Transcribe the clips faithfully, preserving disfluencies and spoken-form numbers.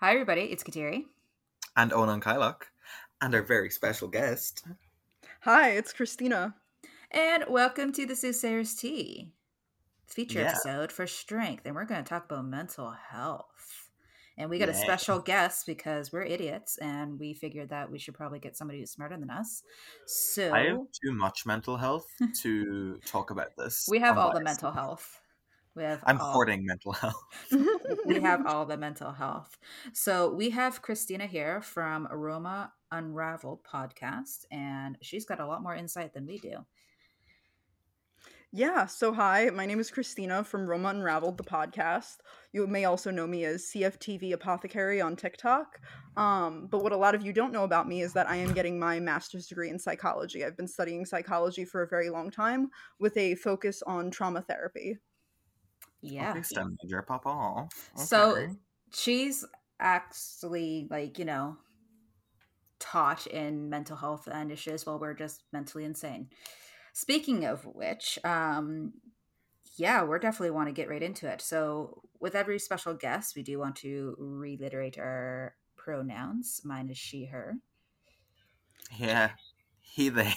Hi, everybody. It's Kateri. And Onan Kylok. And our very special guest. Hi, it's Christina. And welcome to the Soothsayers Tea feature Yeah. episode for strength. And we're going to talk about mental health. And we got Yeah. a special guest because we're idiots and we figured that we should probably get somebody who's smarter than us. So I have too much mental health to talk about this. we have all the unbiased. mental health. We have I'm all, hoarding mental health. we have all the mental health. So we have Christina here from Aroma Unraveled podcast, and she's got a lot more insight than we do. Yeah, so hi, my name is Christina from Roma Unraveled, the podcast. You may also know me as C F T V Apothecary on TikTok. Um, but what a lot of you don't know about me is that I am getting my master's degree in psychology. I've been studying psychology for a very long time with a focus on trauma therapy. Yeah. Okay, STEM major, pop off. Okay. So she's actually, like, you know, taught in mental health initiatives while we're just mentally insane. Speaking of which, um, yeah, we're definitely want to get right into it. So with every special guest, we do want to reiterate our pronouns. Mine is she, her. Yeah. He, they.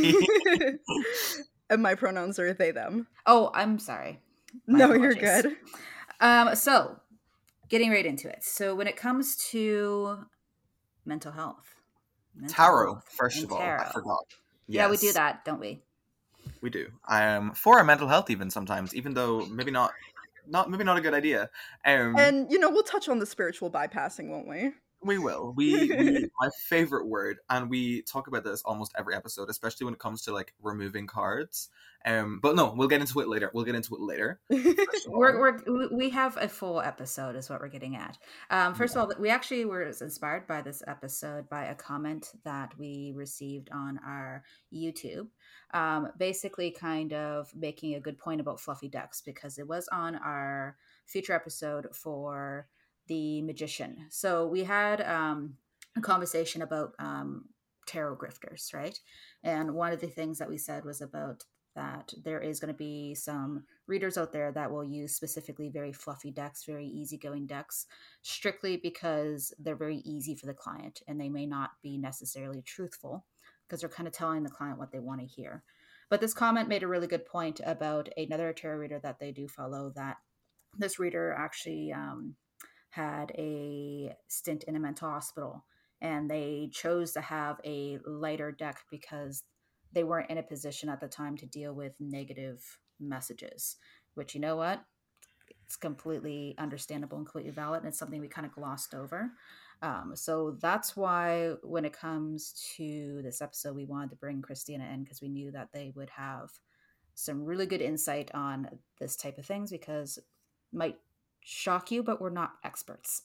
And my pronouns are they, them. Oh, I'm sorry. My no, apologies. you're good. Um, so getting right into it. So when it comes to mental health, mental Tarot, health first and of all. tarot. I forgot. Yeah, we do Yes, that, don't we? we do. Um, for our mental health even sometimes, even though maybe not, not maybe not a good idea. Um, And, you know, we'll touch on the spiritual bypassing, won't we? We will. We, we my favorite word, and we talk about this almost every episode, especially when it comes to like removing cards. Um, but no, we'll get into it later. We'll get into it later. we're, we're we have a full episode, is what we're getting at. Um, first yeah. of all, we actually were inspired by this episode by a comment that we received on our YouTube, um, basically kind of making a good point about fluffy ducks because it was on our feature episode for the magician. So we had um, a conversation about um, tarot grifters, right? And one of the things that we said was about that there is going to be some readers out there that will use specifically very fluffy decks, very easygoing decks, strictly because they're very easy for the client and they may not be necessarily truthful because they're kind of telling the client what they want to hear. But this comment made a really good point about another tarot reader that they do follow, that this reader actually um, had a stint in a mental hospital and they chose to have a lighter deck because they weren't in a position at the time to deal with negative messages, which, you know what? It's completely understandable and completely valid. And it's something we kind of glossed over. Um, so that's why when it comes to this episode, we wanted to bring Christina in because we knew that they would have some really good insight on this type of things because it might shock you, but we're not experts.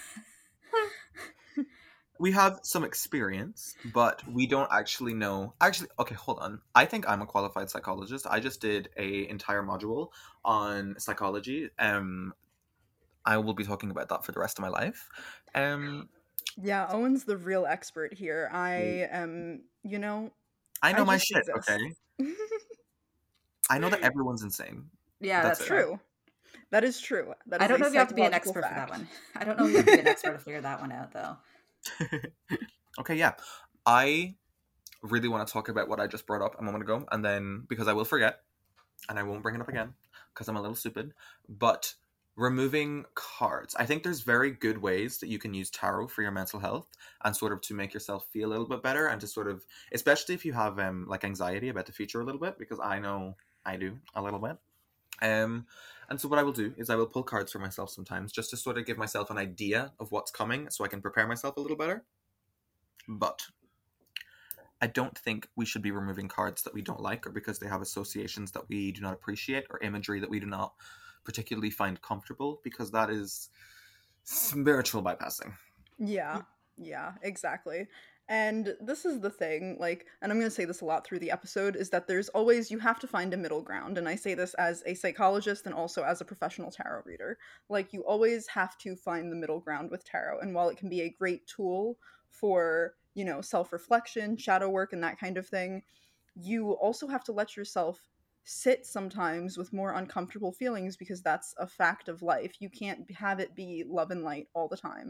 We have some experience, but we don't actually know. Actually, okay, hold on. I think I'm a qualified psychologist. I just did a entire module on psychology. Um, I will be talking about that for the rest of my life. Um, yeah, Owen's the real expert here. I am, you know, I know I my just shit. exist. Okay. I know that everyone's insane. Yeah, that's, that's true. That is true. That is I don't know if you have to be an psychological expert fact. for that one. I don't know if you have to be an expert to figure that one out, though. Okay, yeah. I really want to talk about what I just brought up a moment ago, and then, because I will forget, and I won't bring it up again, because I'm a little stupid, but removing cards. I think there's very good ways that you can use tarot for your mental health, and sort of to make yourself feel a little bit better, and to sort of, especially if you have um like anxiety about the future a little bit, because I know I do a little bit. Um, and so what I will do is I will pull cards for myself sometimes, just to sort of give myself an idea of what's coming, so I can prepare myself a little better. But I don't think we should be removing cards that we don't like, or because they have associations that we do not appreciate, or imagery that we do not particularly find comfortable, because that is spiritual bypassing. Yeah, yeah, exactly. And this is the thing, like, and I'm going to say this a lot through the episode, is that there's always, you have to find a middle ground. And I say this as a psychologist and also as a professional tarot reader. Like, you always have to find the middle ground with tarot. And while it can be a great tool for, you know, self-reflection, shadow work, and that kind of thing, you also have to let yourself sit sometimes with more uncomfortable feelings because that's a fact of life. You can't have it be love and light all the time.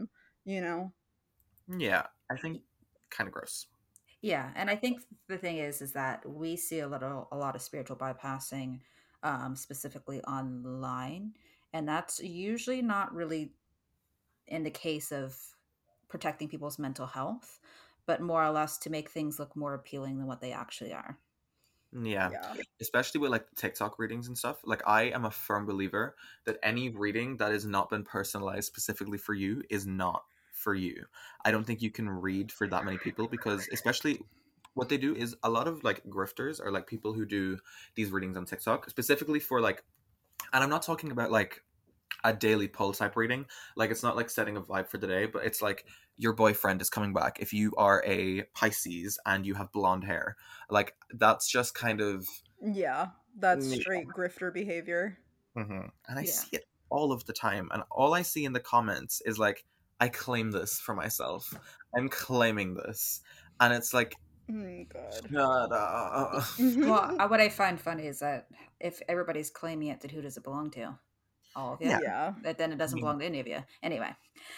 you know? Yeah, I think kind of gross. Yeah, and I think the thing is, is that we see a little, a lot of spiritual bypassing, um, specifically online, and that's usually not really in the case of protecting people's mental health, but more or less to make things look more appealing than what they actually are. Yeah, Yeah. especially with like TikTok readings and stuff. Like, I am a firm believer that any reading that has not been personalized specifically for you is not for you. I don't think you can read for that many people, because especially what they do is a lot of like grifters are like people who do these readings on TikTok specifically for like, and I'm not talking about like a daily poll type reading. Like, it's not like setting a vibe for the day, but it's like your boyfriend is coming back if you are a Pisces and you have blonde hair. Like, that's just kind of Yeah. That's yeah. straight grifter behavior. hmm And I Yeah. see it all of the time, and all I see in the comments is like, I claim this for myself. I'm claiming this, and it's like, Mm, God. shut up. Well, I, what I find funny is that if everybody's claiming it, then who does it belong to? All of you. Yeah, Yeah. But then it I doesn't mean, belong to any of you. Anyway,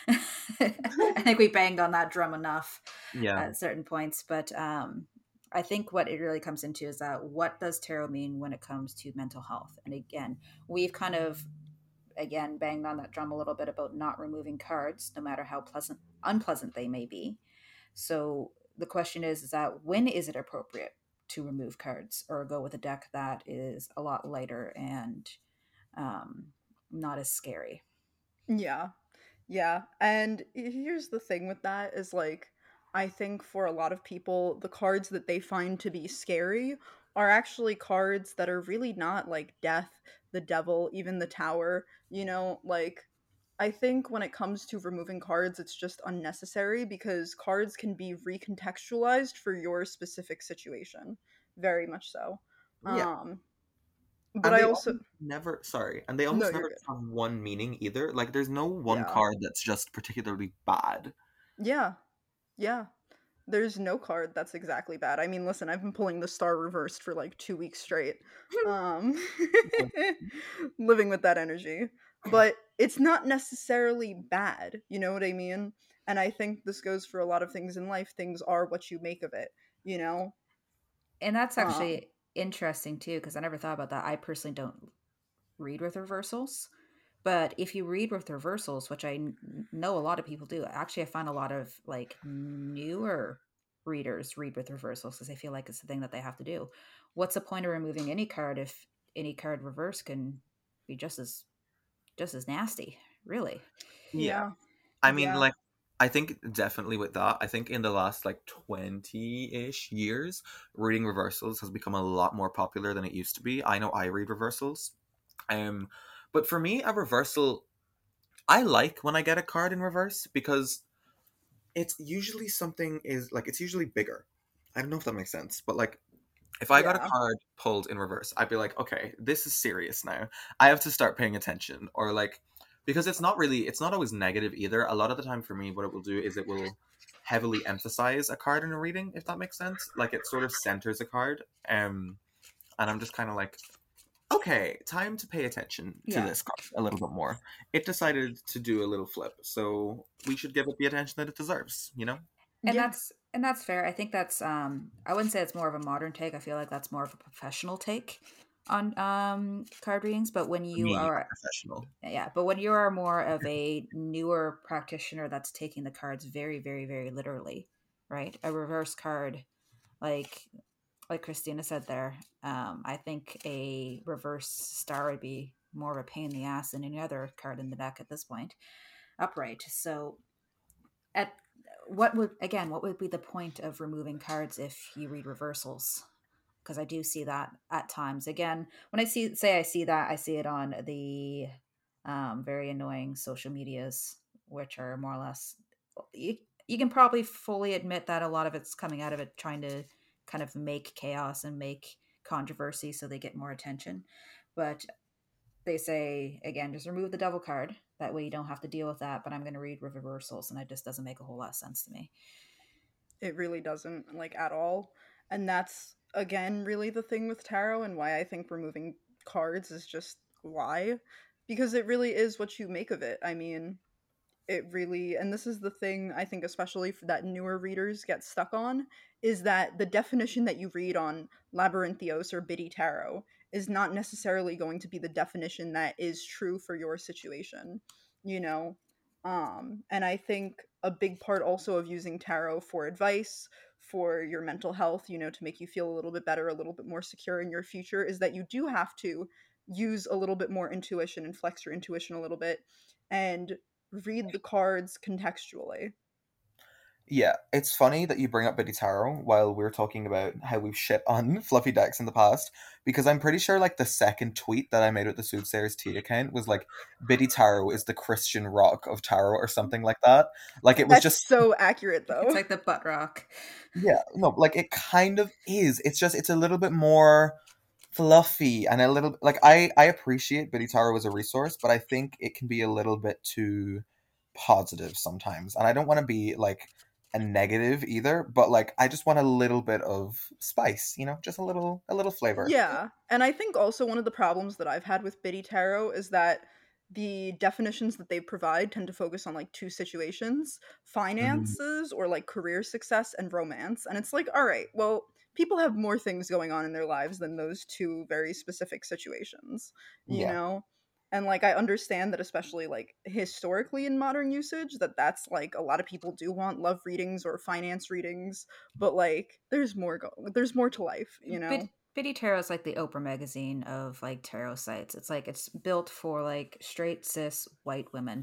I think we banged on that drum enough yeah, at certain points, but um, I think what it really comes into is that what does tarot mean when it comes to mental health? And again, we've kind of again banged on that drum a little bit about not removing cards, no matter how pleasant unpleasant they may be. So the question is, is that when is it appropriate to remove cards or go with a deck that is a lot lighter and um, not as scary? Yeah. Yeah. And here's the thing with that is like, I think for a lot of people, the cards that they find to be scary are actually cards that are really not like death, the devil, even the tower. You know, like, I think when it comes to removing cards, it's just unnecessary because cards can be recontextualized for your specific situation. Very much so. yeah. Um, but And I they also. almost never, sorry, and they No, almost you're never good. have one meaning either. Like, there's no one Yeah. card that's just particularly bad. Yeah. Yeah. There's no card that's exactly bad. I mean, listen, I've been pulling the star reversed for like two weeks straight. Um living with that energy. But it's not necessarily bad, you know what I mean? And I think this goes for a lot of things in life. Things are what you make of it, you know? And that's Um actually interesting too, because I never thought about that. I personally don't read with reversals. But if you read with reversals, which I n- know a lot of people do, actually, I find a lot of like newer readers read with reversals because they feel like it's the thing that they have to do. What's the point of removing any card if any card reverse can be just as just as nasty? Really? Yeah. yeah. I mean, Yeah. like, I think definitely with that, I think in the last like twenty-ish years, reading reversals has become a lot more popular than it used to be. I know I read reversals. Um, but for me, a reversal, I like when I get a card in reverse because it's usually something is like, it's usually bigger. I don't know if that makes sense, but like, if I got a Yeah. card pulled in reverse, I'd be like, okay, this is serious now. I have to start paying attention. Or like, because it's not really, it's not always negative either. A lot of the time for me, what it will do is it will heavily emphasize a card in a reading, if that makes sense. Like, it sort of centers a card. Um, and I'm just kind of like, okay, time to pay attention to Yeah. this card a little bit more. It decided to do a little flip, so we should give it the attention that it deserves, you know? And Yeah. that's and that's fair. I think that's um I wouldn't say it's more of a modern take. I feel like that's more of a professional take on um card readings. But when you Me, a are professional. yeah, but when you are more of a newer practitioner that's taking the cards very, very, very literally, right? A reverse card, like like Christina said there, um, I think a reverse star would be more of a pain in the ass than any other card in the deck at this point, upright. So at what would again what would be the point of removing cards if you read reversals? Because I do see that at times. Again, when I see say I see that, I see it on the um, very annoying social medias, which are more or less you, you can probably fully admit that a lot of it's coming out of it trying to kind of make chaos and make controversy so they get more attention. But they say again, just remove the devil card. That way you don't have to deal with that. But I'm going to read reversals, and it just doesn't make a whole lot of sense to me. It really doesn't, like, at all. And that's again really the thing with tarot and why I think removing cards is just why, because it really is what you make of it. I mean, It really, and this is the thing I think, especially for that newer readers get stuck on, is that the definition that you read on Labyrinthios or Biddy Tarot is not necessarily going to be the definition that is true for your situation, you know? Um, and I think a big part also of using tarot for advice, for your mental health, you know, to make you feel a little bit better, a little bit more secure in your future, is that you do have to use a little bit more intuition and flex your intuition a little bit and read the cards contextually. Yeah, it's funny that you bring up Biddy Tarot while we're talking about how we've shit on fluffy decks in the past, because I'm pretty sure like the second tweet that I made with the Soothsayers Tea account was like, Biddy Tarot is the Christian rock of tarot or something like that. Like it was That's just, so accurate, It's though. like the butt rock. yeah, no, like it kind of is. It's just, it's a little bit more fluffy and a little, like I, I appreciate Biddy Tarot as a resource, but I think it can be a little bit too positive sometimes. And I don't want to be like a negative either, but like I just want a little bit of spice, you know, just a little a little flavor. Yeah, and I think also one of the problems that I've had with Biddy Tarot is that the definitions that they provide tend to focus on like two situations: Mm, finances or like career success and romance. And it's like, all right, well, people have more things going on in their lives than those two very specific situations, you yeah. know? And like I understand that, especially like historically in modern usage, that that's like a lot of people do want love readings or finance readings, but like there's more go- there's more to life, you know? Bid- Biddy Tarot is like the Oprah magazine of like tarot sites. It's like it's built for like straight cis white women.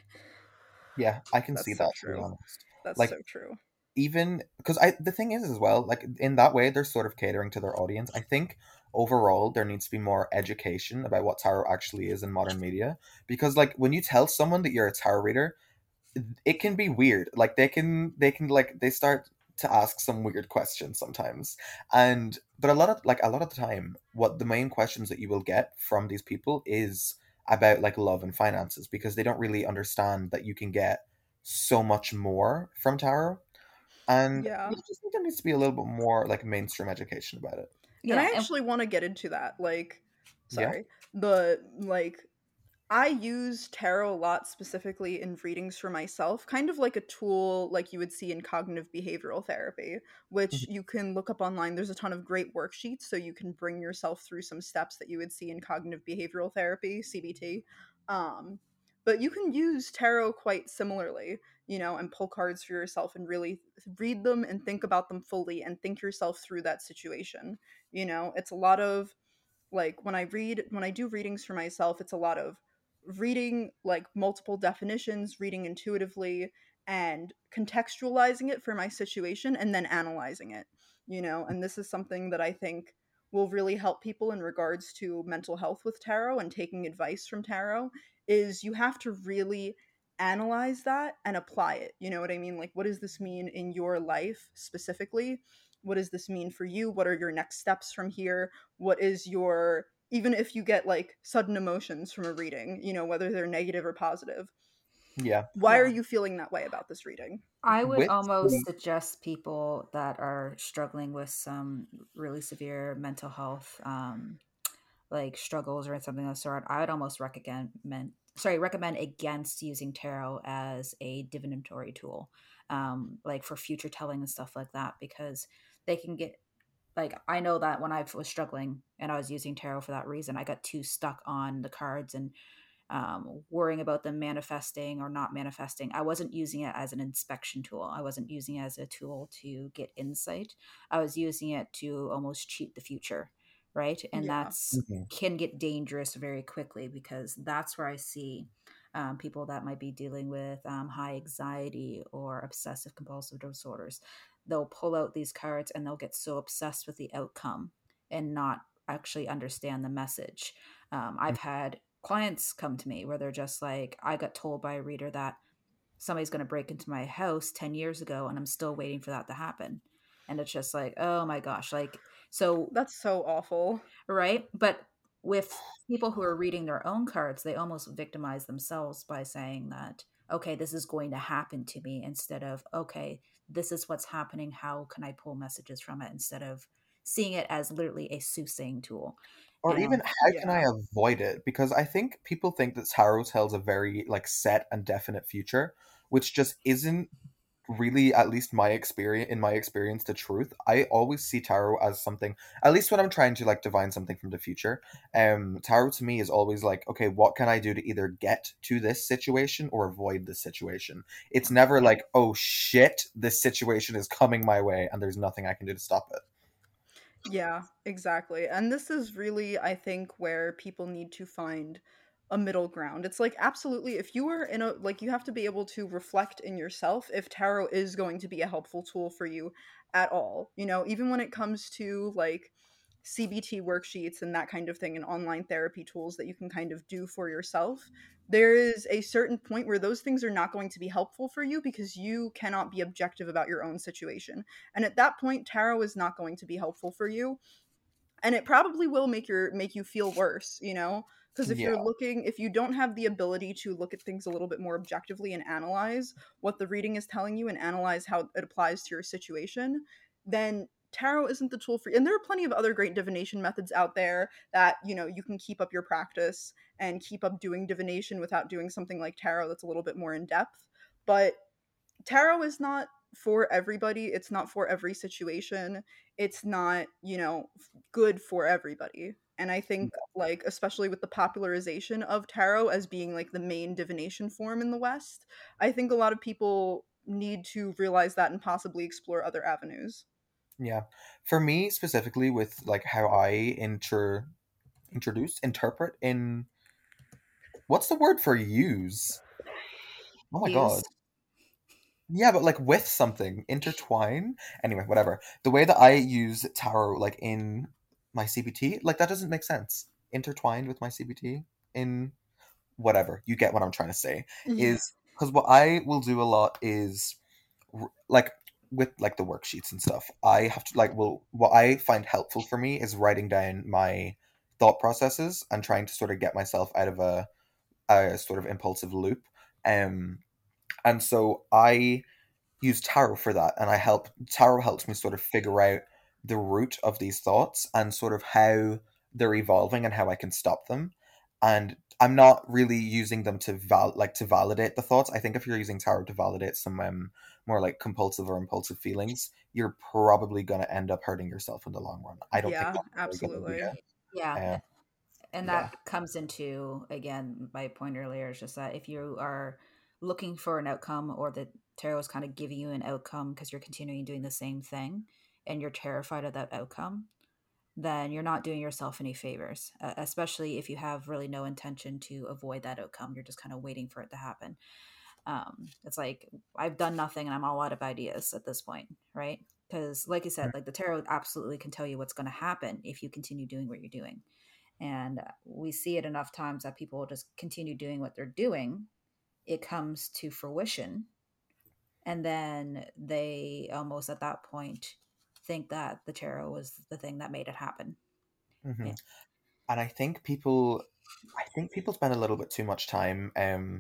Yeah, I can see That's so that, to be true. honest. That's Like so true. even because I the thing is as well, like in that way they're sort of catering to their audience. I think overall there needs to be more education about what tarot actually is in modern media, because like when you tell someone that you're a tarot reader, it can be weird. Like they can they can like they start to ask some weird questions sometimes. And but a lot of like a lot of the time what the main questions that you will get from these people is about like love and finances, because they don't really understand that you can get so much more from tarot. And Yeah. I just think there needs to be a little bit more like mainstream education about it. And I Yeah, and actually want to get into that. Like, Yeah. sorry. The like I use tarot a lot specifically in readings for myself, kind of like a tool like you would see in cognitive behavioral therapy, which Mhm. you can look up online. There's a ton of great worksheets so you can bring yourself through some steps that you would see in cognitive behavioral therapy, C B T. Um, but you can use tarot quite similarly, you know, and pull cards for yourself and really read them and think about them fully and think yourself through that situation. You know, it's a lot of like when I read when I do readings for myself, it's a lot of reading like multiple definitions, reading intuitively and contextualizing it for my situation and then analyzing it, you know. And this is something that I think will really help people in regards to mental health with tarot and taking advice from tarot, is you have to really analyze that and apply it. You know what I mean? Like, what does this mean in your life specifically? What does this mean for you? What are your next steps from here? What is your, even if you get like sudden emotions from a reading, you know, whether they're negative or positive, Yeah. why are yeah. you feeling that way about this reading? I would With almost the suggest people that are struggling with some really severe mental health um like struggles or something of the sort, I would almost recommend sorry, recommend against using tarot as a divinatory tool. Um, like for future telling and stuff like that, because they can get like I know that when I was struggling and I was using tarot for that reason, I got too stuck on the cards and um, worrying about them manifesting or not manifesting. I wasn't using it as an inspection tool. I wasn't using it as a tool to get insight. I was using it to almost cheat the future, right? And Yeah. that's Mhm. can get dangerous very quickly, because that's where I see um, people that might be dealing with um, high anxiety or obsessive compulsive disorders. They'll pull out these cards and they'll get so obsessed with the outcome and not actually understand the message. Um, I've had clients come to me where they're just like, I got told by a reader that somebody's going to break into my house ten years ago and I'm still waiting for that to happen. And it's just like, oh my gosh. Like, so, That's so awful. right. But with people who are reading their own cards, they almost victimize themselves by saying that, okay, this is going to happen to me, instead of, okay, this is what's happening. How can I pull messages from it, instead of seeing it as literally a soothsaying tool. Or even And how can I Yeah. avoid it? Because I think people think that tarot tells a very like set and definite future, which just isn't really, at least my experience in my experience, the truth. I always see tarot as something, at least when I'm trying to like divine something from the future. Um tarot to me is always like, okay, what can I do to either get to this situation or avoid this situation? It's never like, oh shit, this situation is coming my way and there's nothing I can do to stop it. Yeah, exactly. And this is really, I think, where people need to find a middle ground. It's like, absolutely, if you are in a, like, you have to be able to reflect in yourself if tarot is going to be a helpful tool for you at all. You know, even when it comes to like C B T worksheets and that kind of thing and online therapy tools that you can kind of do for yourself, there is a certain point where those things are not going to be helpful for you because you cannot be objective about your own situation. And at that point, tarot is not going to be helpful for you. And it probably will make your make you feel worse, you know? Because if Yeah. you're looking, if you don't have the ability to look at things a little bit more objectively and analyze what the reading is telling you and analyze how it applies to your situation, then tarot isn't the tool for you. And there are plenty of other great divination methods out there that, you know, you can keep up your practice and keep up doing divination without doing something like tarot that's a little bit more in depth. But tarot is not for everybody. It's not for every situation. It's not, you know, f- good for everybody. And I think, like, especially with the popularization of tarot as being like the main divination form in the West, I think a lot of people need to realize that and possibly explore other avenues. Yeah. For me specifically, with like how I inter introduce interpret in, what's the word for use? Oh my god. use. Yeah, but like with something, intertwine. Anyway, whatever. The way that I use tarot, like in my C B T, like that doesn't make sense. Intertwined with my C B T in whatever. You get what I'm trying to say. Yeah. Is because what I will do a lot is r- like with like the worksheets and stuff. I have to like, well, what I find helpful for me is writing down my thought processes and trying to sort of get myself out of a a sort of impulsive loop. Um, and so I use tarot for that, and I help tarot helps me sort of figure out the root of these thoughts and sort of how they're evolving and how I can stop them. And I'm not really using them to val like to validate the thoughts. I think if you're using tarot to validate some um, more like compulsive or impulsive feelings, you're probably going to end up hurting yourself in the long run. I don't think Yeah, that's a very good absolutely. Yeah. idea. Uh, And yeah. that comes into, again, my point earlier is just that if you are looking for an outcome, or the tarot is kind of giving you an outcome because you're continuing doing the same thing and you're terrified of that outcome, then you're not doing yourself any favors, uh, especially if you have really no intention to avoid that outcome. You're just kind of waiting for it to happen. Um, it's like, I've done nothing and I'm all out of ideas at this point, right? Because, like you said, like the tarot absolutely can tell you what's going to happen if you continue doing what you're doing. And we see it enough times that people just continue doing what they're doing. It comes to fruition. And then they almost at that point think that the tarot was the thing that made it happen. hmm Yeah. And I think people, I think people spend a little bit too much time. Um.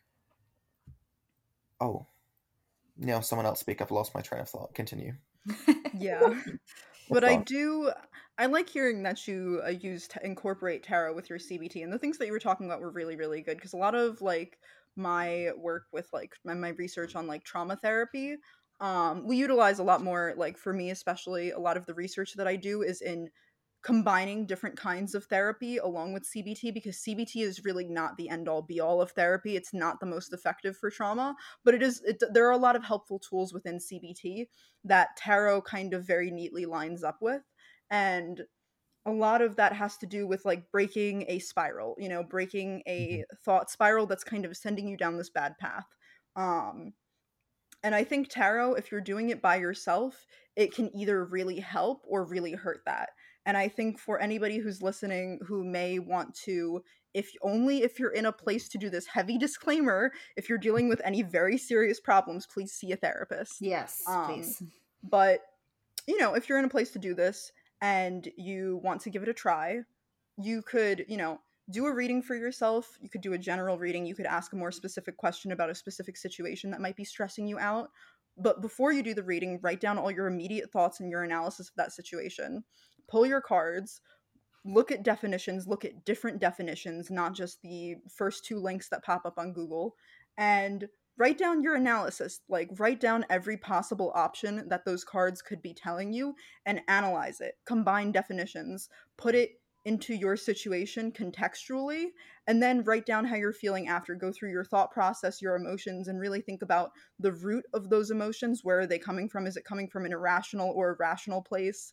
Oh, no, someone else speak. I've lost my train of thought. Continue. Yeah. What's But I gone? do, I like hearing that you uh, use to incorporate tarot with your C B T, and the things that you were talking about were really, really good because a lot of like my work with like my, my research on like trauma therapy, um, we utilize a lot more, like for me especially, a lot of the research that I do is in combining different kinds of therapy along with C B T because C B T is really not the end all be all of therapy. It's not the most effective for trauma, but it is. It, there are a lot of helpful tools within C B T that tarot kind of very neatly lines up with. And a lot of that has to do with like breaking a spiral, you know, breaking Mhm. a thought spiral that's kind of sending you down this bad path. Um, and I think tarot, if you're doing it by yourself, it can either really help or really hurt that. And I think for anybody who's listening who may want to, if only if you're in a place to do this, heavy disclaimer, if you're dealing with any very serious problems, please see a therapist. Yes, Um, please. but you know, if you're in a place to do this and you want to give it a try, you could, you know, do a reading for yourself. You could do a general reading. You could ask a more specific question about a specific situation that might be stressing you out. But before you do the reading, write down all your immediate thoughts and your analysis of that situation. Pull your cards, look at definitions, look at different definitions, not just the first two links that pop up on Google, and write down your analysis. Like, write down every possible option that those cards could be telling you and analyze it. Combine definitions, put it into your situation contextually, and then write down how you're feeling after. Go through your thought process, your emotions, and really think about the root of those emotions. Where are they coming from? Is it coming from an irrational or a rational place?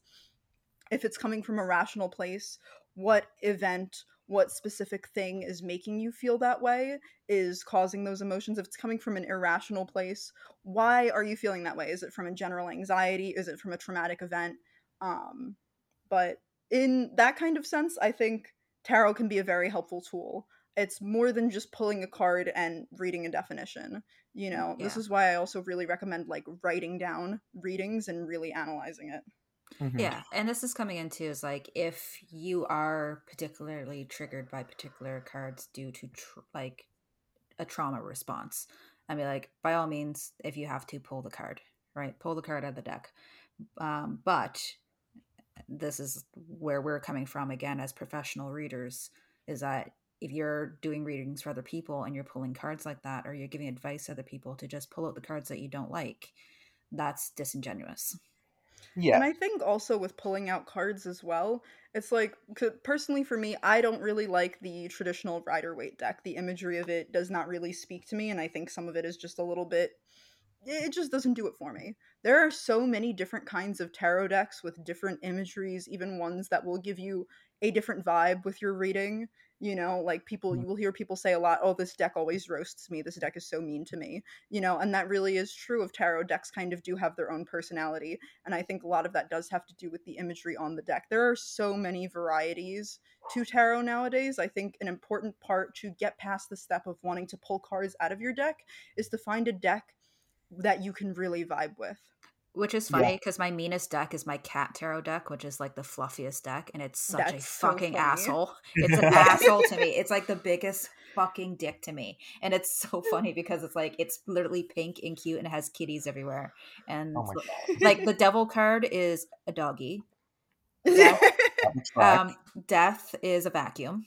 If it's coming from a rational place, what event, what specific thing is making you feel that way, is causing those emotions? If it's coming from an irrational place, why are you feeling that way? Is it from a general anxiety? Is it from a traumatic event? Um, but in that kind of sense, I think tarot can be a very helpful tool. It's more than just pulling a card and reading a definition. You know, Yeah. this is why I also really recommend like writing down readings and really analyzing it. Mhm. Yeah, and this is coming into is like if you are particularly triggered by particular cards due to tr- like a trauma response, I mean, like by all means, if you have to pull the card, right, pull the card out of the deck. Um, but this is where we're coming from again as professional readers, is that if you're doing readings for other people and you're pulling cards like that, or you're giving advice to other people to just pull out the cards that you don't like, that's disingenuous. Yeah. And I think also with pulling out cards as well, it's like, personally for me, I don't really like the traditional Rider-Waite deck. The imagery of it does not really speak to me, and I think some of it is just a little bit, it just doesn't do it for me. There are so many different kinds of tarot decks with different imageries, even ones that will give you a different vibe with your reading. You know, like people, you will hear people say a lot, oh, this deck always roasts me. This deck is so mean to me. You know, and that really is true of tarot decks, kind of do have their own personality. And I think a lot of that does have to do with the imagery on the deck. There are so many varieties to tarot nowadays. I think an important part to get past the step of wanting to pull cards out of your deck is to find a deck that you can really vibe with. Which is funny because my meanest deck is my cat tarot deck, which is like the fluffiest deck, and it's such That's a so fucking funny. asshole. It's an asshole to me. It's like the biggest fucking dick to me, and it's so funny because it's like it's literally pink and cute and it has kitties everywhere. And Oh my God. like the devil card is a doggy. Death, um, death is a vacuum.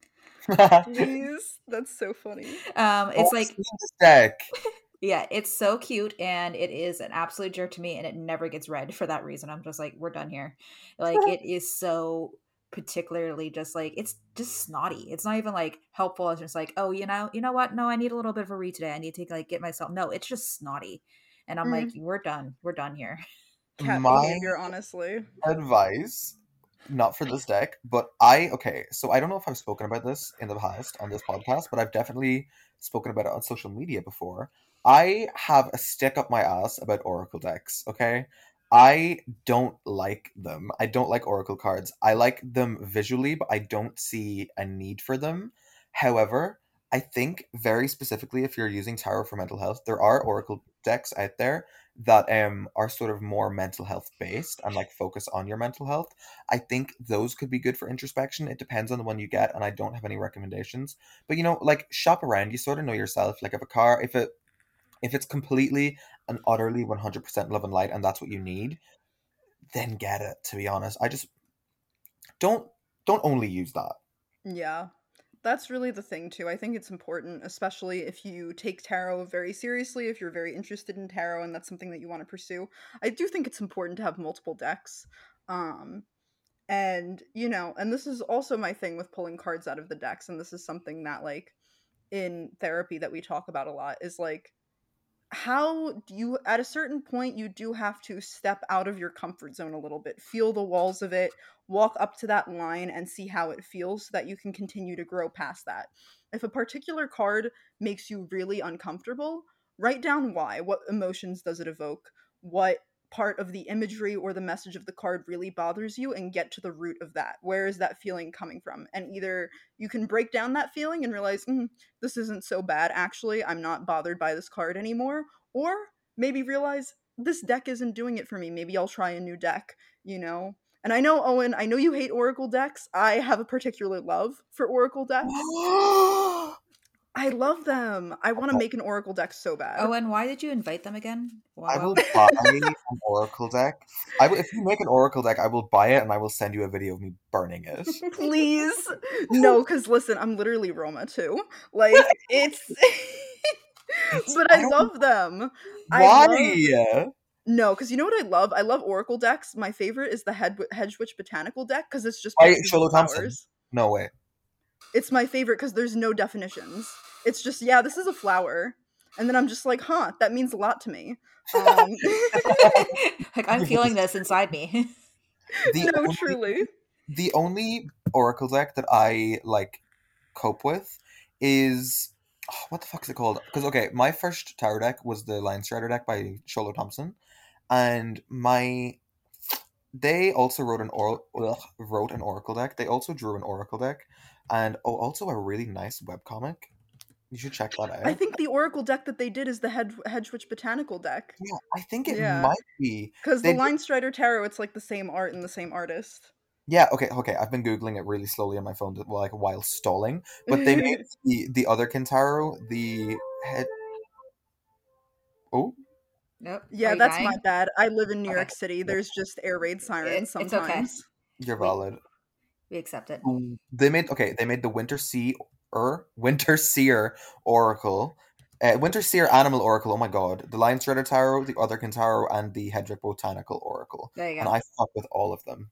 Please, that's so funny. Um, it's like this deck. yeah, it's so cute, and it is an absolute jerk to me, and it never gets read for that reason. I'm just like, we're done here. Like, it is so particularly just like, it's just snotty. It's not even like helpful. It's just like, oh, you know, you know what? No, I need a little bit of a read today. I need to like get myself. No, it's just snotty, and I'm Mm. like, we're done. We're done here. Cat My behavior, honestly. advice, not for this deck, but I okay. So I don't know if I've spoken about this in the past on this podcast, but I've definitely spoken about it on social media before. I have a stick up my ass about Oracle decks, okay? I don't like them. I don't like Oracle cards. I like them visually, but I don't see a need for them. However, I think very specifically if you're using tarot for mental health, there are Oracle decks out there that um are sort of more mental health based and like focus on your mental health. I think those could be good for introspection. It depends on the one you get, and I don't have any recommendations. But you know, like shop around, you sort of know yourself. Like if a car, if it if it's completely and utterly one hundred percent love and light and that's what you need, then get it, to be honest. I just don't don't only use that. Yeah. That's really the thing too. I think it's important, especially if you take tarot very seriously, if you're very interested in tarot and that's something that you want to pursue. I do think it's important to have multiple decks. Um and you know, and this is also my thing with pulling cards out of the decks, and this is something that like in therapy that we talk about a lot, is like how do you, at a certain point, you do have to step out of your comfort zone a little bit, feel the walls of it, walk up to that line and see how it feels so that you can continue to grow past that. If a particular card makes you really uncomfortable, write down why. What emotions does it evoke? What part of the imagery or the message of the card really bothers you, and get to the root of that. Where is that feeling coming from? And either you can break down that feeling and realize, mm, this isn't so bad, actually, I'm not bothered by this card anymore, or maybe realize this deck isn't doing it for me. Maybe I'll try a new deck, you know? And I know, Owen, I know you hate Oracle decks. I have a particular love for Oracle decks. I love them. I want to Okay. make an Oracle deck so bad. Oh, and why did you invite them again? Why, I why will would- buy an Oracle deck. I will, if you make an Oracle deck, I will buy it and I will send you a video of me burning it. Please. No, because listen, I'm literally Roma too. Like, it's. It's, But I I don't. love them. I Why? love. No, because you know what I love? I love Oracle decks. My favorite is the Head- Hedgewitch Botanical deck because it's just By basically Sholo Thompson. flowers. No way. It's my favorite because there's no definitions. It's just, yeah, this is a flower. And then I'm just like, huh, that means a lot to me. Um, like I'm feeling this inside me. The no, only, truly. the only Oracle deck that I like cope with is oh, what the fuck is it called? Because okay, my first tarot deck was the Lion Strider deck by Sholo Thompson, and my they also wrote an or ugh, wrote an Oracle deck. They also drew an Oracle deck, and oh, also a really nice webcomic. You should check that out. I think the Oracle deck that they did is the Hed- Hedgewitch Botanical deck. Yeah, I think it Yeah. might be. Because They the did- Line Strider Tarot, it's like the same art and the same artist. Yeah, okay, okay. I've been googling it really slowly on my phone, to- like while stalling. But they made the the other Kintaro, the head. Oh, Nope. Are Yeah, you that's dying? my bad. I live in New Okay. York City. There's just air raid sirens It- it's okay. sometimes. you're We- valid. We accept it. Mm, They made okay. They made the Winter Sea or Winter Seer Oracle, uh, Winter Seer Animal Oracle. Oh my god, the Lion Strider Tarot, the other Kintaro, and the Hedrick Botanical Oracle. There you And go. I fuck with all of them.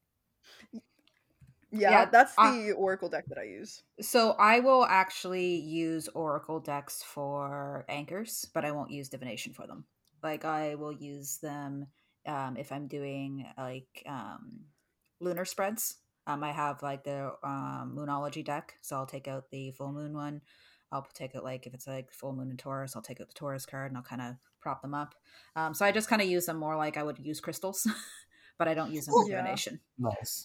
Yeah, Yeah, that's I- the Oracle deck that I use. So I will actually use Oracle decks for anchors, but I won't use divination for them. Like I will use them um, if I'm doing like um, lunar spreads. Um, I have like the um, Moonology deck, so I'll take out the full moon one. I'll take out like if it's like full moon in Taurus, I'll take out the Taurus card and I'll kind of prop them up. Um, so I just kind of use them more like I would use crystals, but I don't use them for Yeah. divination. Nice.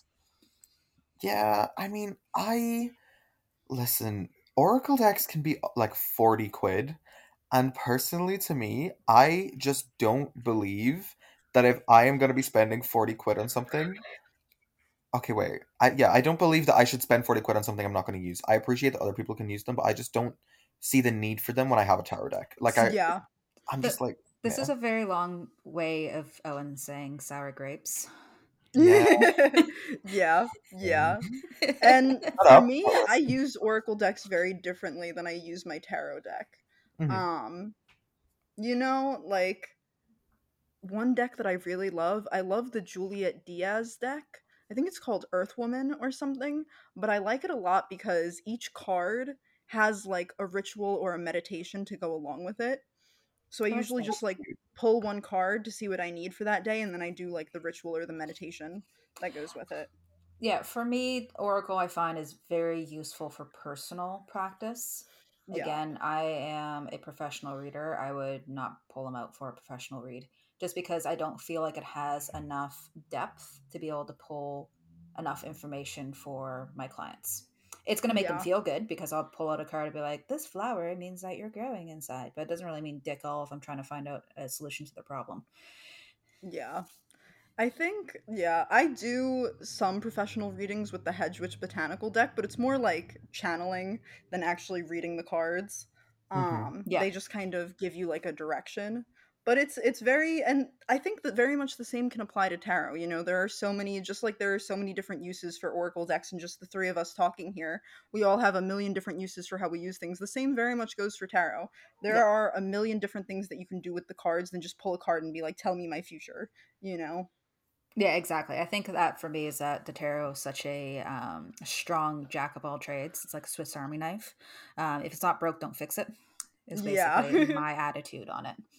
Yeah, I mean, I listen. Oracle decks can be like forty quid, and personally, to me, I just don't believe that if I am going to be spending forty quid on something. Okay, wait. I yeah, I don't believe that I should spend forty quid on something I'm not going to use. I appreciate that other people can use them, but I just don't see the need for them when I have a tarot deck. Like I, yeah. I'm The- just like This yeah. is a very long way of Owen saying sour grapes. Yeah. yeah, yeah. And Shut for up. me, I use Oracle decks very differently than I use my tarot deck. Mhm. Um, you know, like one deck that I really love, I love the Juliet Diaz deck. I think it's called Earthwoman or something, but I like it a lot because each card has like a ritual or a meditation to go along with it. So I Oh, that's usually nice. just like pull one card to see what I need for that day, and then I do like the ritual or the meditation that goes with it. Yeah, for me, Oracle I find is very useful for personal practice. Yeah. Again, I am a professional reader. I would not pull them out for a professional read just because I don't feel like it has enough depth to be able to pull enough information for my clients. It's going to make them Yeah. feel good because I'll pull out a card and be like, this flower means that you're growing inside, but it doesn't really mean dick all if I'm trying to find out a solution to the problem. Yeah. I think, yeah, I do some professional readings with the Hedgewitch Botanical deck, but it's more like channeling than actually reading the cards. Mhm. Um, Yeah. They just kind of give you like a direction. But it's it's very, and I think that very much the same can apply to tarot. You know, there are so many, just like there are so many different uses for Oracle decks, and just the three of us talking here, we all have a million different uses for how we use things. The same very much goes for tarot. There Yeah. are a million different things that you can do with the cards than just pull a card and be like, tell me my future, you know? Yeah, exactly. I think that for me is that the tarot is such a um, strong jack of all trades. It's like a Swiss Army knife. Um, if it's not broke, don't fix it. Is Yeah. basically my attitude on it.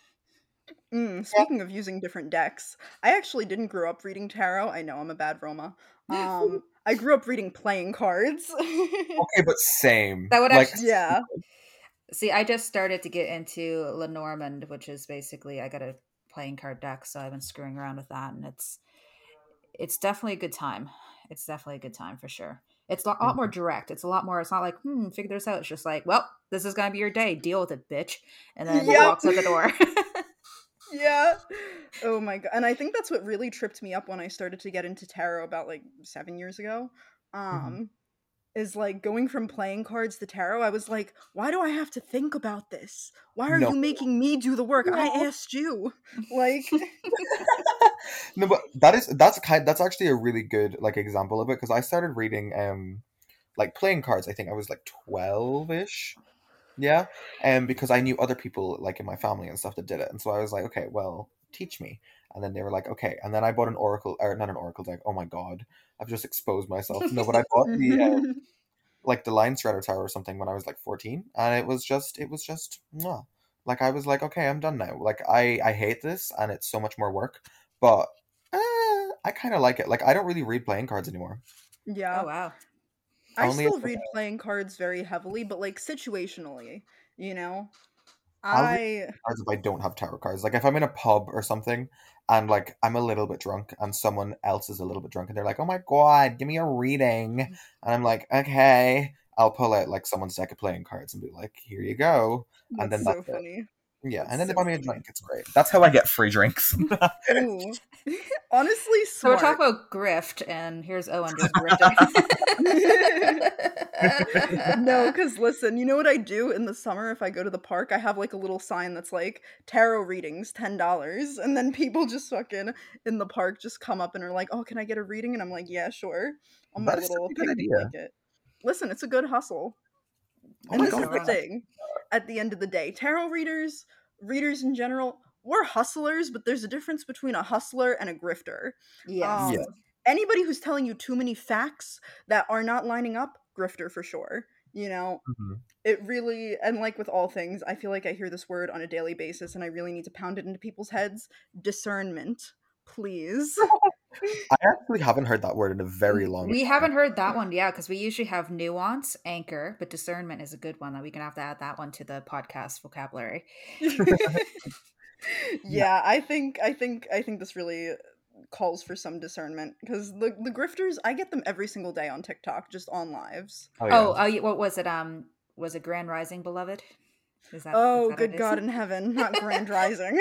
Mm, speaking of using different decks, I actually didn't grow up reading tarot. I know I'm a bad Roma. Um, I grew up reading playing cards. Okay, but same. That would like actually- yeah. See, I just started to get into Lenormand, which is basically I got a playing card deck, so I've been screwing around with that, and it's it's definitely a good time. It's definitely a good time for sure. It's a lot, lot more direct. It's a lot more. It's not like hmm, figure this out. It's just like, well, this is gonna be your day. Deal with it, bitch, and then Yep. walks out the door. Yeah. Oh my god. And I think that's what really tripped me up when I started to get into tarot about like seven years ago. Um, is like going from playing cards to tarot. I was like, why do I have to think about this? Why are No. you making me do the work? I No. asked you. Like, No, but that is that's kind that's actually a really good like example of it, because I started reading um like playing cards. I think I was like twelve ish. Yeah, and because I knew other people like in my family and stuff that did it, and so I was like, okay, well, teach me. And then they were like, okay, and then I bought an oracle, or not an oracle deck. Oh my god, I've just exposed myself. No, but I bought the uh, like the Line Shredder Tower or something when I was like fourteen, and it was just it was just mwah. Like I was like, okay, I'm done now. Like I I hate this, and it's so much more work, but uh, I kind of like it. Like I don't really read playing cards anymore. yeah. Oh wow. I Only if, still read playing cards very heavily, but like situationally, you know? I'll read I cards if I don't have tarot cards. Like if I'm in a pub or something and like I'm a little bit drunk and someone else is a little bit drunk and they're like, "Oh my god, give me a reading," and I'm like, "Okay," I'll pull out like someone's deck of playing cards and be like, "Here you go," and then that's so that's it. funny. Yeah, That's and then they so buy me a funny. drink. It's great. That's how I get free drinks. Ooh. Honestly, So we're smart. talking about grift, and here's Owen just grifting. No, because listen, you know what I do in the summer if I go to the park? I have like a little sign that's like tarot readings, ten dollars. And then people just fucking in the park just come up and are like, oh, can I get a reading? And I'm like, yeah, sure. On my That is such little a good picnic idea. blanket. Listen, it's a good hustle. Oh And my this Can't god, is go the wrong. thing at the end of the day. Tarot readers, readers in general, we're hustlers, but there's a difference between a hustler and a grifter. Yes. yeah. Um, anybody who's telling you too many facts that are not lining up, grifter for sure. You know, Mhm. it really, and like with all things, I feel like I hear this word on a daily basis and I really need to pound it into people's heads. Discernment, please. I actually haven't heard that word in a very N- long We time. haven't heard that one, yeah, because we usually have nuance, anchor, but discernment is a good one that we can have to add that one to the podcast vocabulary. Yeah. Yeah, I think I think I think this really calls for some discernment because the the grifters, I get them every single day on TikTok, just on lives. Oh yeah. Oh, oh, yeah, what was it? Um, was it Grand Rising, beloved? Is that is Oh, that it? good Is God in heaven, not Grand Rising.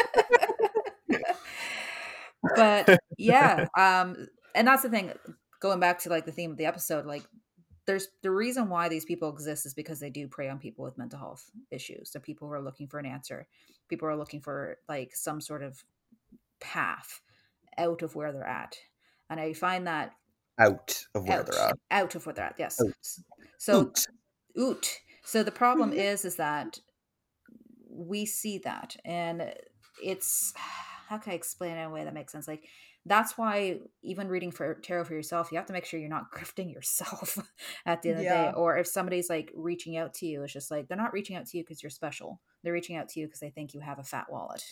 But yeah, um, and that's the thing. Going back to like the theme of the episode, like there's the reason why these people exist is because they do prey on people with mental health issues. So people who are looking for an answer, people who are looking for like some sort of path out of where they're at. And I find that Out of where they're out, at. out of where they're at. Yes. Out. So, Out. oot. So the problem is, is that we see that, and it's how can I explain it in a way that makes sense? Like that's why even reading for tarot for yourself, you have to make sure you're not grifting yourself at the end of the day. Yeah. Or if somebody's like reaching out to you, it's just like they're not reaching out to you because you're special. They're reaching out to you because they think you have a fat wallet.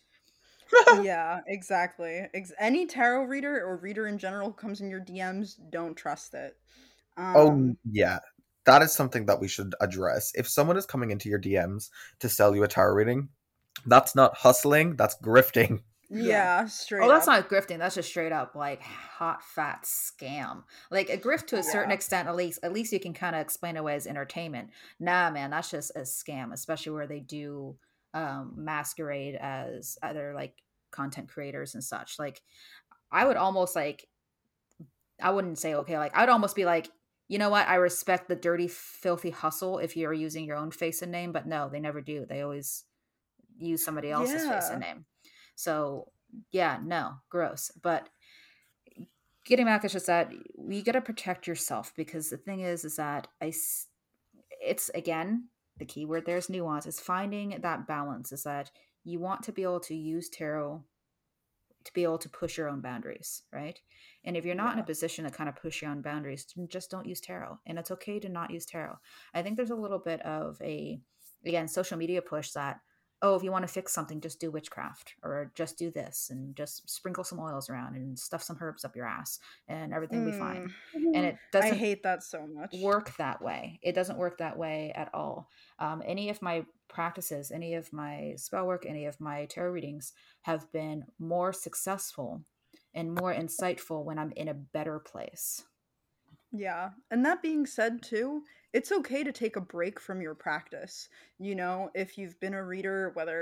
Yeah, exactly. Ex- any tarot reader or reader in general who comes in your D Ms, don't trust it. Oh Um, yeah. That is something that we should address. If someone is coming into your D Ms to sell you a tarot reading, that's not hustling, that's grifting. Yeah. yeah, Oh, straight that's up. not grifting. That's just straight up like hot fat scam. Like a grift to a certain Yeah. extent, at least, at least you can kind of explain away as entertainment. Nah, man, that's just a scam, especially where they do um, masquerade as other like content creators and such. Like, I would almost like, I wouldn't say okay. Like, I'd almost be like, you know what? I respect the dirty, filthy hustle if you're using your own face and name, but no, they never do. They always use somebody else's face and Yeah. name. So yeah, no, gross. But getting back, it's just that you got to protect yourself because the thing is, is that I, it's again the key word there's nuance. Is finding that balance. Is that you want to be able to use tarot to be able to push your own boundaries, right? And if you're not in a Yeah. position to kind of push your own boundaries, just don't use tarot. And it's okay to not use tarot. I think there's a little bit of a, again, social media push that, oh, if you want to fix something, just do witchcraft or just do this and just sprinkle some oils around and stuff some herbs up your ass and everything will be fine. And Mm, it I doesn't hate that so much. work that way. It doesn't work that way at all. Um, any of my practices, any of my spell work, any of my tarot readings have been more successful and more insightful when I'm in a better place. Yeah. And that being said, too, it's okay to take a break from your practice. You know, if you've been a reader, whether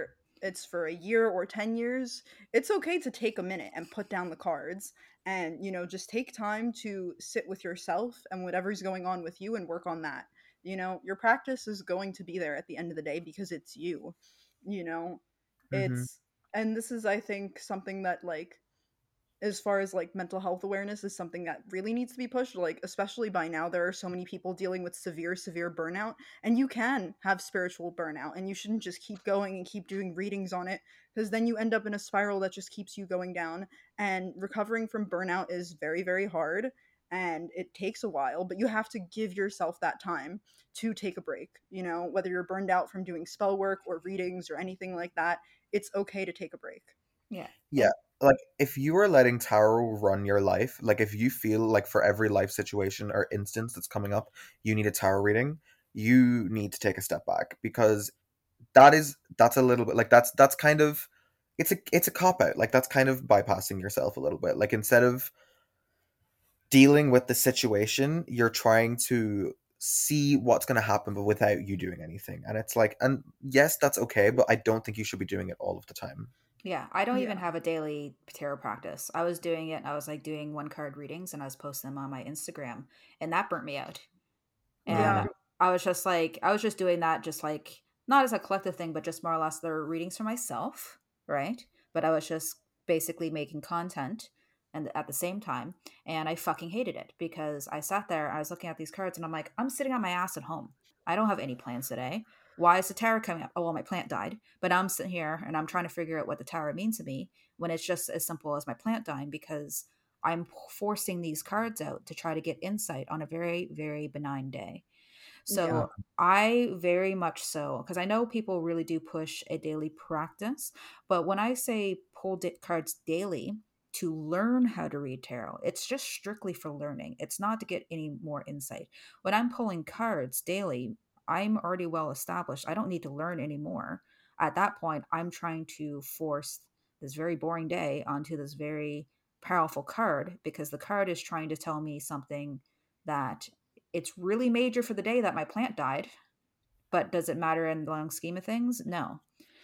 it's for a year or ten years, it's okay to take a minute and put down the cards and, you know, just take time to sit with yourself and whatever's going on with you and work on that. You know, your practice is going to be there at the end of the day because it's you, you know, Mm-hmm. it's, and this is, I think, something that, like, as far as like mental health awareness is something that really needs to be pushed, like especially by now there are so many people dealing with severe severe burnout, and you can have spiritual burnout and you shouldn't just keep going and keep doing readings on it, because then you end up in a spiral that just keeps you going down. And recovering from burnout is very very hard and it takes a while, but you have to give yourself that time to take a break. You know, whether you're burned out from doing spell work or readings or anything like that, it's okay to take a break. Yeah. Yeah. Like, if you are letting tarot run your life, like, if you feel like for every life situation or instance that's coming up, you need a tarot reading, you need to take a step back, because that is, that's a little bit, like, that's, that's kind of, it's a, it's a cop-out. Like, that's kind of bypassing yourself a little bit. Like, instead of dealing with the situation, you're trying to see what's going to happen, but without you doing anything. And it's like, and yes, that's okay, but I don't think you should be doing it all of the time. Yeah, I don't Yeah. even have a daily tarot practice. I was doing it, and I was like doing one card readings, and I was posting them on my Instagram, and that burnt me out. And Yeah. I was just like, I was just doing that, just like not as a collective thing, but just more or less the readings for myself, right? But I was just basically making content, and at the same time, and I fucking hated it because I sat there, I was looking at these cards, and I'm like, I'm sitting on my ass at home. I don't have any plans today. Why is the tarot coming up? Oh, well, my plant died. But I'm sitting here and I'm trying to figure out what the tarot means to me when it's just as simple as my plant dying, because I'm forcing these cards out to try to get insight on a very, very benign day. So Yeah. I very much so, because I know people really do push a daily practice. But when I say pull di- cards daily to learn how to read tarot, it's just strictly for learning. It's not to get any more insight. When I'm pulling cards daily, I'm already well established. I don't need to learn anymore. At that point, I'm trying to force this very boring day onto this very powerful card, because the card is trying to tell me something that it's really major for the day that my plant died. But does it matter in the long scheme of things? No.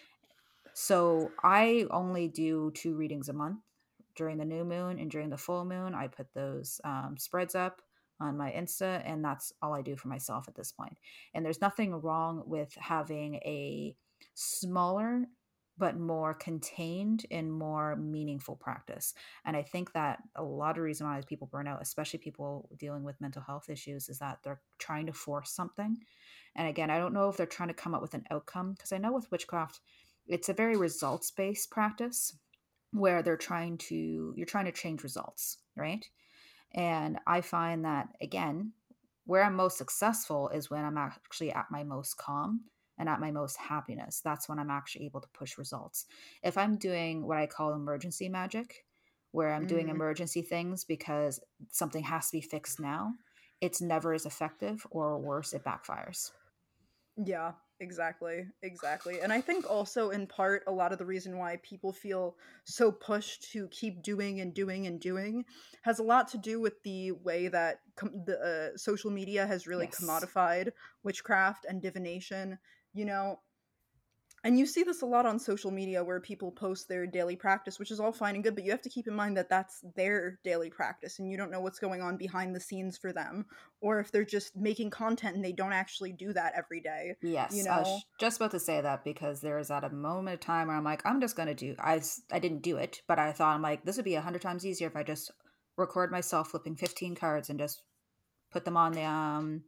So I only do two readings a month during the new moon and during the full moon. I put those um, spreads up on my Insta, and that's all I do for myself at this point. And there's nothing wrong with having a smaller but more contained and more meaningful practice. And I think that a lot of reason why people burn out, especially people dealing with mental health issues, is that they're trying to force something. And again, I don't know if they're trying to come up with an outcome, because I know with witchcraft, it's a very results based practice where they're trying to, you're trying to change results, right? And I find that, again, where I'm most successful is when I'm actually at my most calm and at my most happiness. That's when I'm actually able to push results. If I'm doing what I call emergency magic, where I'm doing Mm. emergency things because something has to be fixed now, it's never as effective, or worse, it backfires. Yeah, exactly. Exactly. And I think also in part a lot of the reason why people feel so pushed to keep doing and doing and doing has a lot to do with the way that com- the uh, social media has really Yes. commodified witchcraft and divination, you know. And you see this a lot on social media where people post their daily practice, which is all fine and good, but you have to keep in mind that that's their daily practice and you don't know what's going on behind the scenes for them, or if they're just making content and they don't actually do that every day. Yes, You I know? was just about to say that, because there was at a moment of time where I'm like, I'm just going to do, I, s- I didn't do it, but I thought, I'm like, this would be a hundred times easier if I just record myself flipping fifteen cards and just put them on the, um,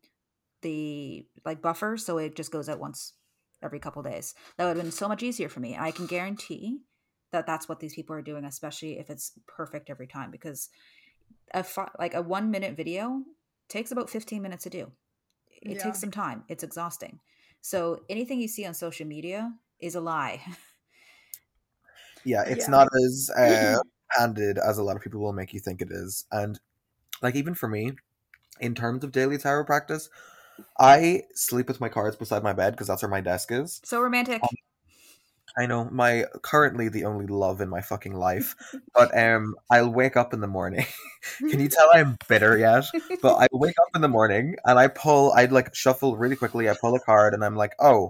the like buffer. So it just goes out once every couple days. That would have been so much easier for me. And I can guarantee that that's what these people are doing, especially if it's perfect every time, because a fi- like a one minute video takes about fifteen minutes to do. It Yeah. takes some time. It's exhausting. So anything you see on social media is a lie. Yeah, it's Yeah. not as uh, handed as a lot of people will make you think it is. And like, even for me, in terms of daily tarot practice, I sleep with my cards beside my bed because that's where my desk is. So romantic. Um, I know, my currently the only love in my fucking life, but um, I'll wake up in the morning. Can you tell I'm bitter yet? But I wake up in the morning and I pull, I'd like shuffle really quickly. I pull a card and I'm like, oh,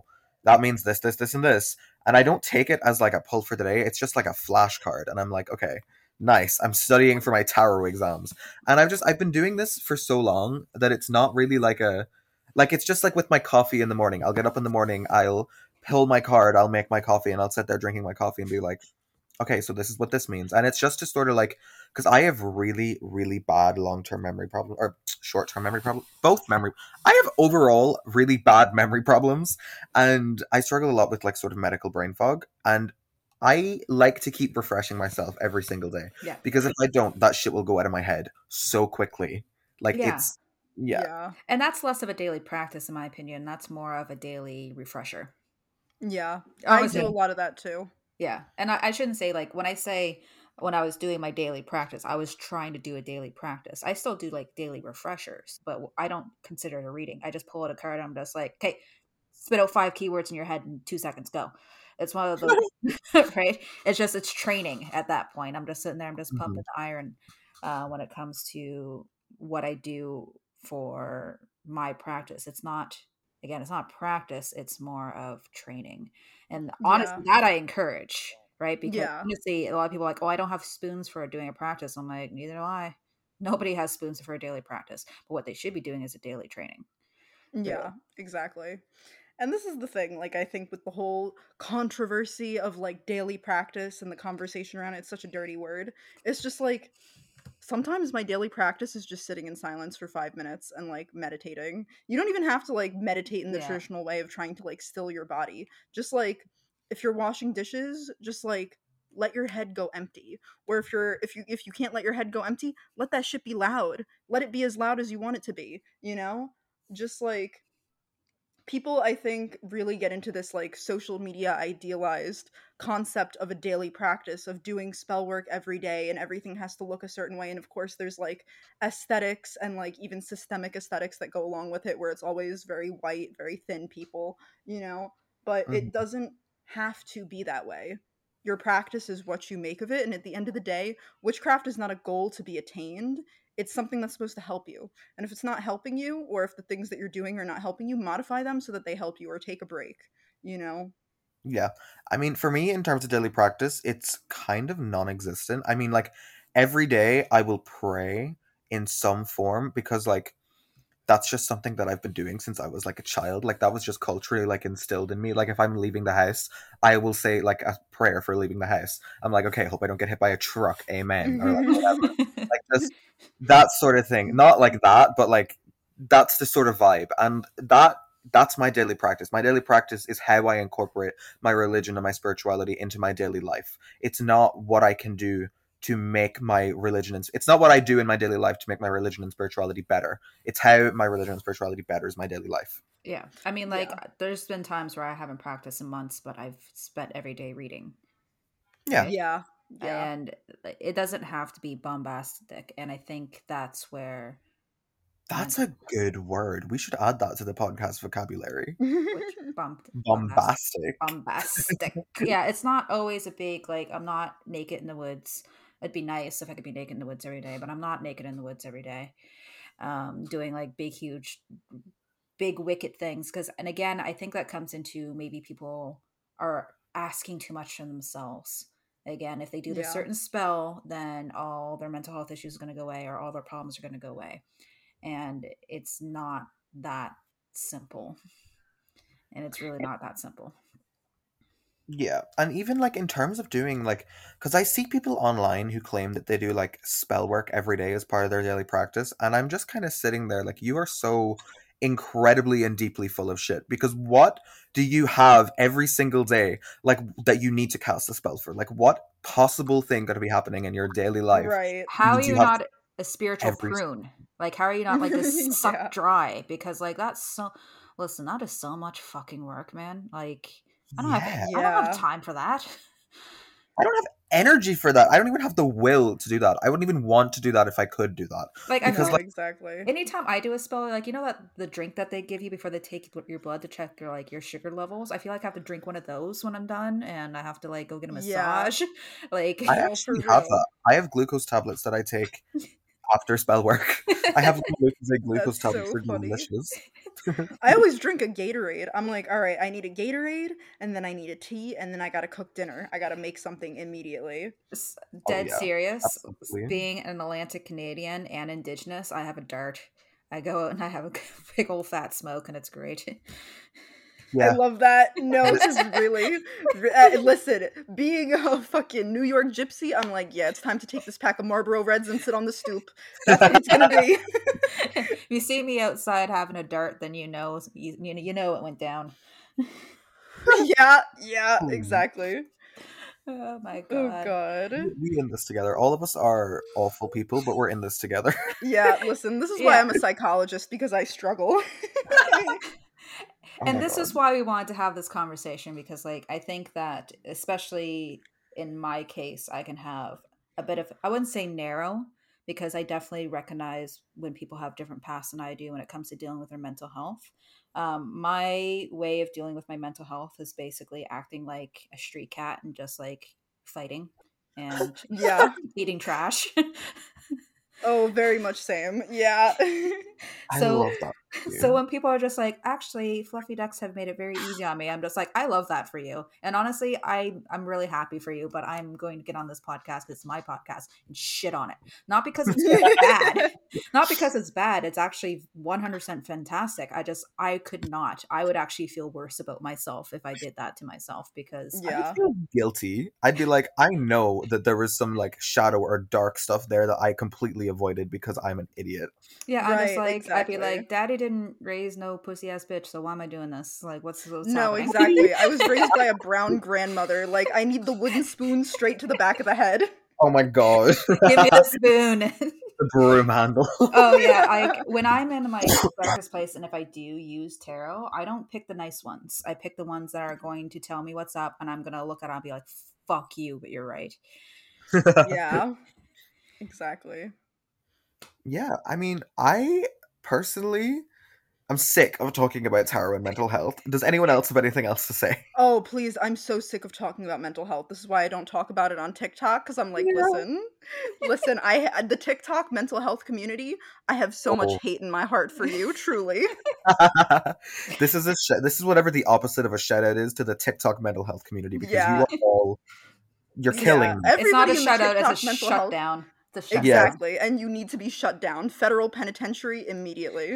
that means this, this, this, and this. And I don't take it as like a pull for the day. It's just like a flashcard. And I'm like, okay, nice. I'm studying for my tarot exams. And I've just, I've been doing this for so long that it's not really like a, like, it's just like with my coffee in the morning. I'll get up in the morning, I'll pull my card, I'll make my coffee, and I'll sit there drinking my coffee and be like, okay, so this is what this means. And it's just to sort of like, because I have really, really bad long-term memory problems, or short-term memory problems, both memory. I have overall really bad memory problems, and I struggle a lot with like sort of medical brain fog. And I like to keep refreshing myself every single day. Yeah. Because if I don't, that shit will go out of my head so quickly. Like Yeah. it's, yeah. Yeah. And that's less of a daily practice, in my opinion. That's more of a daily refresher. Yeah. I Honestly. do a lot of that too. Yeah. And I, I shouldn't say, like, when I say when I was doing my daily practice, I was trying to do a daily practice. I still do like daily refreshers, but I don't consider it a reading. I just pull out a card and I'm just like, okay, spit out five keywords in your head in two seconds, go. It's one of those, right? It's just, it's training at that point. I'm just sitting there, I'm just pumping Mhm. the iron uh, when it comes to what I do for my practice. It's not, again, it's not practice, it's more of training. And honestly, Yeah. that I encourage, right? Because Yeah. honestly, a lot of people are like, oh, I don't have spoons for doing a practice. I'm like, neither do I. Nobody has spoons for a daily practice. But what they should be doing is a daily training. Yeah, exactly. And this is the thing, like, I think with the whole controversy of like daily practice and the conversation around it, it's such a dirty word. It's just like, sometimes my daily practice is just sitting in silence for five minutes and like meditating. You don't even have to like meditate in the Yeah. traditional way of trying to like still your body. Just like, if you're washing dishes, just like let your head go empty. Or if you're if you if you can't let your head go empty, let that shit be loud. Let it be as loud as you want it to be, you know? Just like, people, I think, really get into this like social media idealized concept of a daily practice of doing spell work every day and everything has to look a certain way. And of course there's like aesthetics and like even systemic aesthetics that go along with it, where it's always very white, very thin people, you know? But Mhm. it doesn't have to be that way. Your practice is what you make of it, and at the end of the day, witchcraft is not a goal to be attained. It's something that's supposed to help you. And if it's not helping you, or if the things that you're doing are not helping you, modify them so that they help you, or take a break, you know? Yeah. I mean, for me, in terms of daily practice, it's kind of non-existent. I mean, like, every day I will pray in some form because, like, that's just something that I've been doing since I was, like, a child. Like, that was just culturally, like, instilled in me. Like, if I'm leaving the house, I will say, like, a prayer for leaving the house. I'm like, okay, hope I don't get hit by a truck. Amen. Or, like, whatever. Like, just that sort of thing. Not like that, but, like, that's the sort of vibe. And that that's my daily practice. My daily practice is how I incorporate my religion and my spirituality into my daily life. It's not what I can do to make my religion and it's not what I do in my daily life to make my religion and spirituality better. It's how my religion and spirituality betters my daily life. Yeah. I mean, like, Yeah. there's been times where I haven't practiced in months, but I've spent every day reading. Yeah. right? Yeah. Yeah. And it doesn't have to be bombastic. And I think that's where That's a good word. We should add that to the podcast vocabulary. which bumped Bombastic. bombastic. Yeah, it's not always a big, like, I'm not naked in the woods. It'd be nice if I could be naked in the woods every day, but I'm not naked in the woods every day. Um, doing like big, huge, big wicked things. Because, and again, I think that comes into maybe people are asking too much from themselves. Again, if they do this Yeah. certain spell, then all their mental health issues are going to go away, or all their problems are going to go away. And it's not that simple. And it's really not that simple. Yeah, and even like in terms of doing like, because I see people online who claim that they do like spell work every day as part of their daily practice, and I'm just kind of sitting there like, you are so incredibly and deeply full of shit. Because what do you have every single day like that you need to cast a spell for? Like, what possible thing going to be happening in your daily life? Right. How are means you you have not a spiritual every- prune? Like, how are you not like this sucked Yeah. dry? Because like that's so. Listen, that is so much fucking work, man. Like, I don't have Yeah. I don't have Yeah. time for that. I don't have energy for that. I don't even have the will to do that. I wouldn't even want to do that if I could do that. Like, I Because, feel No, like exactly. anytime I do a spell, like, you know that the drink that they give you before they take your blood to check your like your sugar levels. I feel like I have to drink one of those when I'm done, and I have to like go get a Yeah. massage. Like, I No, actually for have real. that. I have glucose tablets that I take after spell work. I have glucose, glucose That's tablets. so They're funny. delicious. I always drink a Gatorade. I'm like, all right, I need a Gatorade, and then I need a tea, and then I gotta cook dinner. I gotta make something immediately. S- Oh, Dead yeah. serious. Absolutely. Being an Atlantic Canadian and Indigenous, I have a dart. I go out and I have a big old fat smoke, and it's great. I Yeah. love that. No, this is really. re- uh, listen, being a fucking New York gypsy, I'm like, yeah, it's time to take this pack of Marlboro Reds and sit on the stoop. That's what it's gonna be. If you see me outside having a dart, then you know you, you know you know it went down. Yeah, yeah, Hmm. exactly. Oh my Oh god. god. We we in this together. All of us are awful people, but we're in this together. Yeah, listen, this is why Yeah. I'm a psychologist, because I struggle. Oh And my this is God. why we wanted to have this conversation, because like I think that especially in my case I can have a bit of, I wouldn't say narrow, because I definitely recognize when people have different paths than I do when it comes to dealing with their mental health. Um, my way of dealing with my mental health is basically acting like a street cat and just like fighting and Yeah. eating trash. Oh, very much same. Yeah. I So, love that. for so you. when people are just like, actually, fluffy ducks have made it very easy on me, I'm just like, I love that for you. And honestly, I I'm really happy for you. But I'm going to get on this podcast because it's my podcast and shit on it, not because it's bad, not because it's bad. It's actually one hundred percent fantastic. I just I could not. I would actually feel worse about myself if I did that to myself, because I'd Yeah. feel guilty. I'd be like, I know that there was some like shadow or dark stuff there that I completely avoided because I'm an idiot. yeah, I'm just Right, like exactly. I'd be like, Daddy didn't raise no pussy ass bitch, so why am I doing this? Like, what's what's No, happening? exactly. I was raised by a brown grandmother. Like, I need the wooden spoon straight to the back of the head. Oh my God. Give me the spoon. The broom handle. Oh yeah, like when I'm in my breakfast place and if I do use tarot, I don't pick the nice ones. I pick the ones that are going to tell me what's up, and I'm gonna look at it and be like, fuck you, but you're right. Yeah. Exactly. Yeah, I mean, I personally, I'm sick of talking about tarot and mental health. Does anyone else have anything else to say? Oh, please, I'm so sick of talking about mental health. This is why I don't talk about it on TikTok, because I'm like, Yeah. listen, listen, I the TikTok mental health community, I have so Oh. much hate in my heart for you, truly. This is a sh- this is whatever the opposite of a shout out is to the TikTok mental health community, because Yeah. you are all you're killing Yeah, me. It's not a everybody in the shutout, it's TikTok a mental health. shutdown. It's a shutdown. Yeah. Exactly, and you need to be shut down. Federal penitentiary immediately.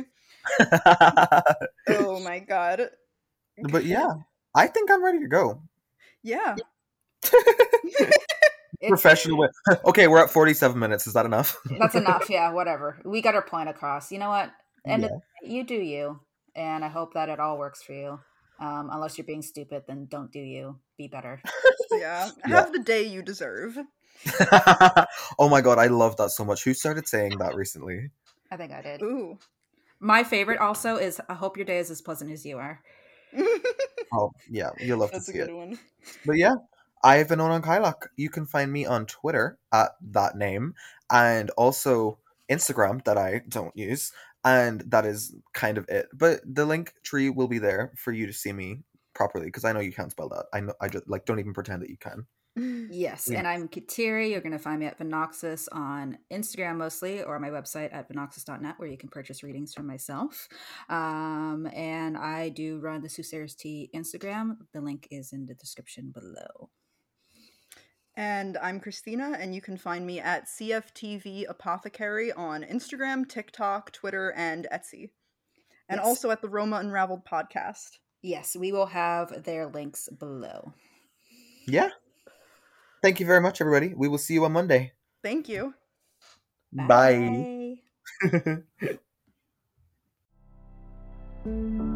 Oh my god. But yeah, I think I'm ready to go. Yeah. It's- Professional way. Okay, we're at forty-seven minutes. Is that enough? That's enough. Yeah, whatever. We got our point across. You know what? And Yeah. you do you, and I hope that it all works for you. Um, unless you're being stupid, then don't do you. Be better. Yeah. Yeah. Have the day you deserve. Oh my God, I love that so much. Who started saying that recently? I think I did. Ooh. My favorite also is I hope your day is as pleasant as you are. Oh yeah, you'll love That's to a see good it. one. But yeah, I've been on Kylak. You can find me on Twitter at that name, and also Instagram that I don't use, and that is kind of it. But the link tree will be there for you to see me properly, because I know you can't spell that. I know. I just like don't even pretend that you can. Yes, Yeah. and I'm Kateri. You're going to find me at Vinoxus on Instagram mostly, or my website at vinoxus dot net, where you can purchase readings from myself. Um, and I do run the Soothsayers Tea Instagram. The link is in the description below. And I'm Christina, and you can find me at C F T V Apothecary on Instagram, TikTok, Twitter, and Etsy. And Yes. also at the Roma Unraveled podcast. Yes, we will have their links below. Yeah. Thank you very much, everybody. We will see you on Monday. Thank you. Bye. Bye.